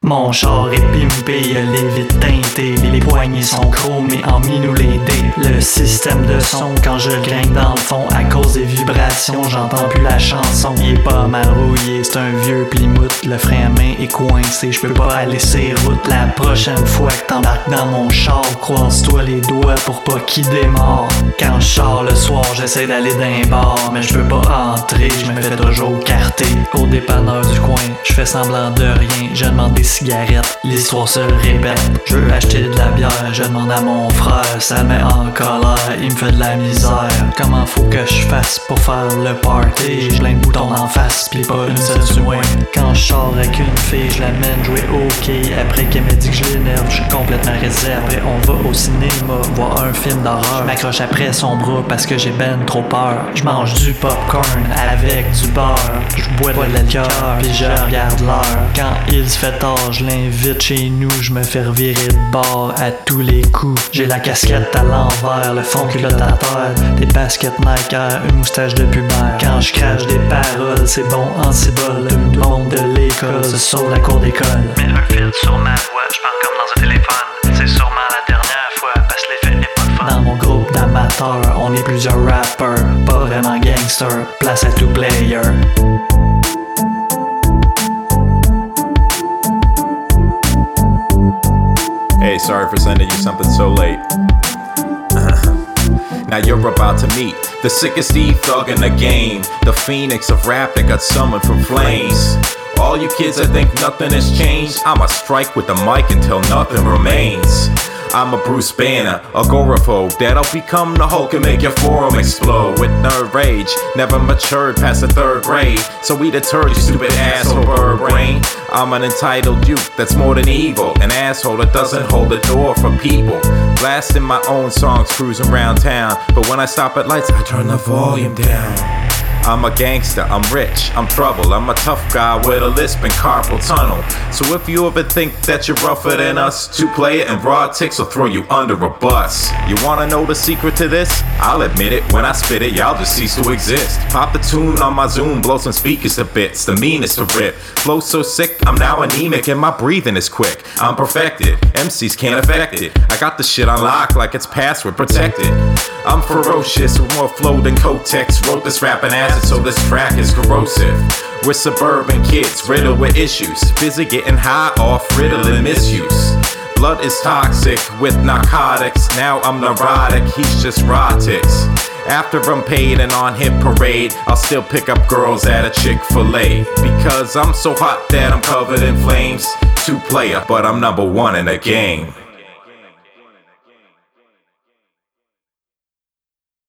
Mon char est pimpé, y'a les vitres teintées, les poignées sont chromées en minoulédé. Le système de son quand je gringue dans le fond, à cause des vibrations, j'entends plus la chanson. Il est pas mal rouillé, c'est un vieux Plymouth, le frein à main est coincé, je peux pas aller ses routes. La prochaine fois que t'embarques dans mon char, croise-toi les doigts pour pas qu'il démarre. Quand je sors le soir, j'essaie d'aller d'un bar, mais je veux pas entrer, je me fais toujours carter. Au dépanneur du coin, je fais semblant de rien, je demande des cigarettes, l'histoire se répète. Je veux acheter de la bière, je demande à mon frère, ça me met en colère, il me fait de la misère. Comment faut que je fasse pour faire le party? J'ai plein de boutons en face, pis pas une seule du moins. Quand je sors avec une fille, je l'amène jouer au quai. Après qu'elle me dit que je l'énerve, je suis complètement réservé. On va au cinéma, voir un film d'horreur. Je m'accroche après son bras parce que j'ai ben trop peur. Je mange du popcorn avec du beurre. Je bois de la liqueur, pis je regarde l'heure. Quand il se fait tard, je l'invite chez nous, je me fais revirer de bord à tous les coups. J'ai la casquette à l'envers, le fond culotte à terre, des baskets Nike, une moustache de pubère. Quand je crache des paroles, c'est bon en cibole. Tout le monde de l'école se sauve la cour d'école. Mets un filtre sur ma voix, je parle comme dans un téléphone. C'est sûrement la dernière fois, parce que l'effet n'est pas de fun. Dans mon groupe d'amateurs, on est plusieurs rappers, pas vraiment gangsters, place à tout player. Hey, sorry for sending you something so late. Now you're about to meet the sickest E-thug in the game, the phoenix of rap that got summoned from flames. All you kids that think nothing has changed, I'ma strike with the mic until nothing remains. I'm a Bruce Banner, agoraphobe that'll become the Hulk and make your forum explode. With nerd rage, never matured past the third grade, so we deterred you stupid asshole bird brain. I'm an entitled youth that's more than evil, an asshole that doesn't hold the door for people. Blasting my own songs, cruising around town, but when I stop at lights, I turn the volume down. I'm a gangster, I'm rich, I'm trouble, I'm a tough guy with a lisp and carpal tunnel. So if you ever think that you're rougher than us, to play it and broad ticks will throw you under a bus. You wanna know the secret to this? I'll admit it, when I spit it, y'all just cease to exist. Pop the tune on my Zoom, blow some speakers to bits, the meanest to rip. Flow so sick, I'm now anemic and my breathing is quick. I'm perfected, MCs can't affect it. I got the shit on lock like it's password protected. I'm ferocious with more flow than Kotex. Wrote this rapping acid so this track is corrosive. We're suburban kids riddled with issues, busy getting high off Ritalin misuse. Blood is toxic with narcotics, now I'm neurotic, he's just Rotix. After I'm paid and on hit parade, I'll still pick up girls at a Chick-fil-A. Because I'm so hot that I'm covered in flames. Two player, but I'm number one in the game.